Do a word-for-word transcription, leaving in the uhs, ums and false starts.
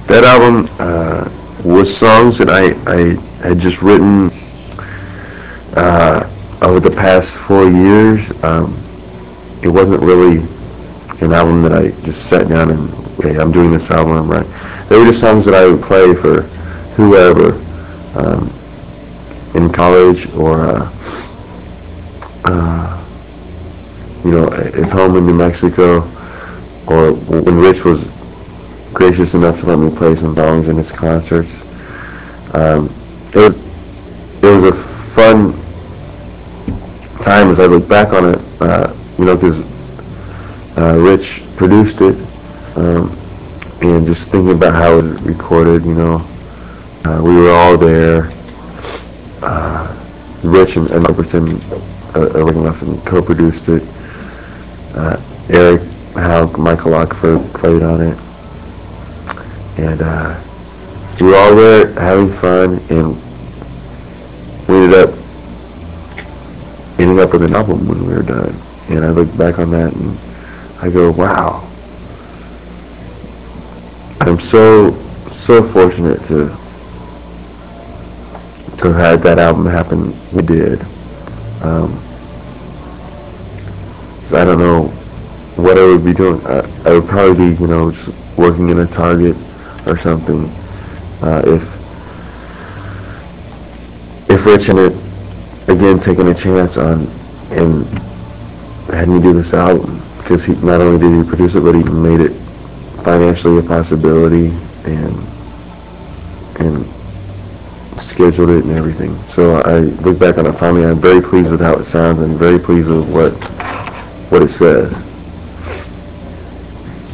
That album uh, was songs that I, I had just written uh, over the past four years. Um, it wasn't really an album that I just sat down and, okay, I'm doing this album, right? They were just songs that I would play for whoever um, in college or, uh, uh, you know, at home in New Mexico, or when Rich was gracious enough to let me play some songs in his concerts. Um, it was it was a fun time as I look back on it, uh, you know, because uh, Rich produced it, um, and just thinking about how it was recorded, you know, uh, we were all there. Uh, Rich and, and Robertson, uh, Erwin Ruffin co-produced it. Uh, Eric Howe, Michael Lockford played on it, and uh, we were all there having fun, and we ended up ending up with an album when we were done. And I look back on that and I go, wow, I'm so so fortunate to to have had that album happen. We did. Um, so I don't know what I would be doing. I, I would probably be, you know, just working in a Target or something uh, if if Rich and it again taking a chance on and had me do this album, because he not only did he produce it, but he made it financially a possibility and and scheduled it and everything. So I look back on it finally. I'm very pleased with how it sounds and very pleased with what what it says.